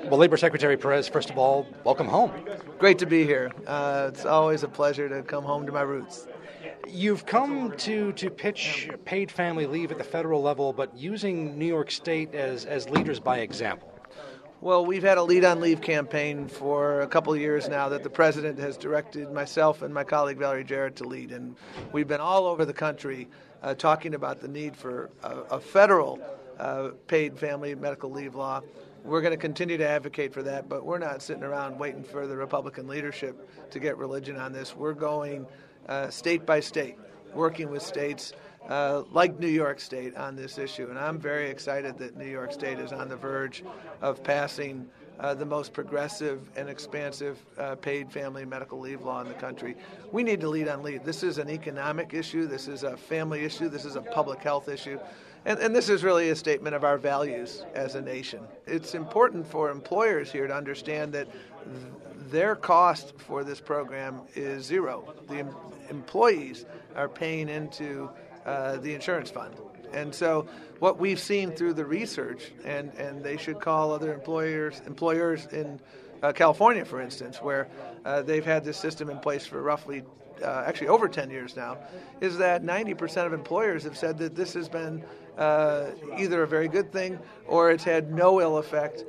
Well, Labor Secretary Perez, first of all, welcome home. Great to be here. It's always a pleasure to come home to my roots. You've come to pitch paid family leave at the federal level, but using New York State as leaders by example. Well, we've had a Lead on Leave campaign for a couple of years now that the president has directed myself and my colleague Valerie Jarrett to lead. And we've been all over the country talking about the need for a federal paid family medical leave law. We're going to continue to advocate for that, but we're not sitting around waiting for the Republican leadership to get religion on this. We're going state by state, working with states like New York State on this issue. And I'm very excited that New York State is on the verge of passing the most progressive and expansive paid family medical leave law in the country. We need to lead on leave. This is an economic issue. This is a family issue. This is a public health issue. And this is really a statement of our values as a nation. It's important for employers here to understand that their cost for this program is zero. The employees are paying into the insurance fund. And so what we've seen through the research, and they should call other employers in California, for instance, where they've had this system in place for roughly actually over 10 years now, is that 90% of employers have said that this has been either a very good thing or it's had no ill effect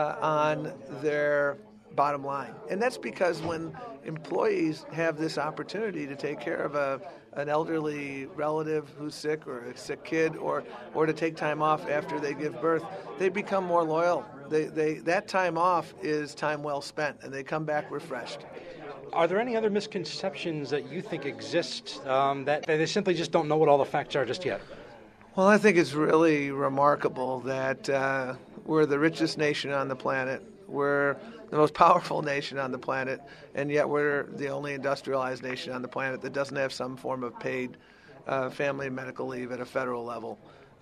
on their bottom line. And that's because when employees have this opportunity to take care of an elderly relative who's sick or a sick kid or to take time off after they give birth, they become more loyal. That time off is time well spent, and they come back refreshed. Are there any other misconceptions that you think exist that they simply just don't know what all the facts are just yet? Well, I think it's really remarkable that we're the richest nation on the planet. We're the most powerful nation on the planet, and yet we're the only industrialized nation on the planet that doesn't have some form of paid family medical leave at a federal level.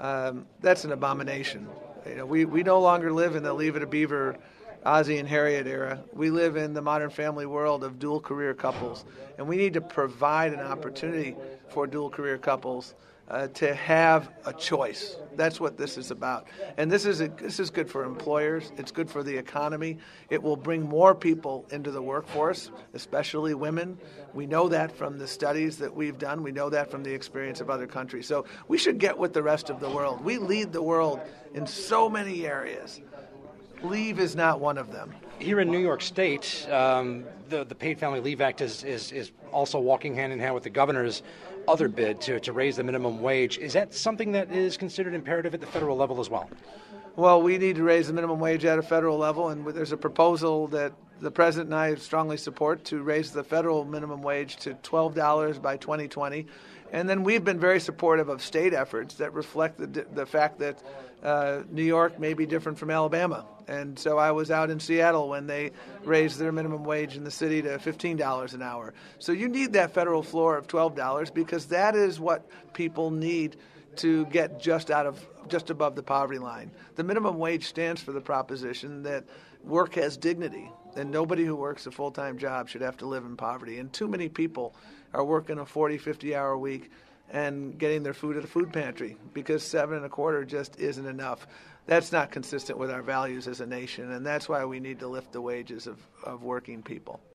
That's an abomination. We no longer live in the Leave It to Beaver, Ozzie and Harriet era. We live in the modern family world of dual career couples, and we need to provide an opportunity for dual career couples to have a choice. That's what this is about. And this is good for employers. It's good for the economy. It will bring more people into the workforce, especially women. We know that from the studies that we've done. We know that from the experience of other countries. So we should get with the rest of the world. We lead the world in so many areas. Leave is not one of them. Here in New York State, the Paid Family Leave Act is also walking hand in hand with the governor's other bid to raise the minimum wage. Is that something that is considered imperative at the federal level as well? Well, we need to raise the minimum wage at a federal level, and there's a proposal that the president and I strongly support to raise the federal minimum wage to $12 by 2020. And then we've been very supportive of state efforts that reflect the fact that New York may be different from Alabama. And so I was out in Seattle when they raised their minimum wage in the city to $15 an hour. So you need that federal floor of $12 because that is what people need to get just above the poverty line. The minimum wage stands for the proposition that work has dignity, and nobody who works a full-time job should have to live in poverty. And too many people are working a 40, 50-hour week and getting their food at a food pantry because $7.25 just isn't enough. That's not consistent with our values as a nation, and that's why we need to lift the wages of working people.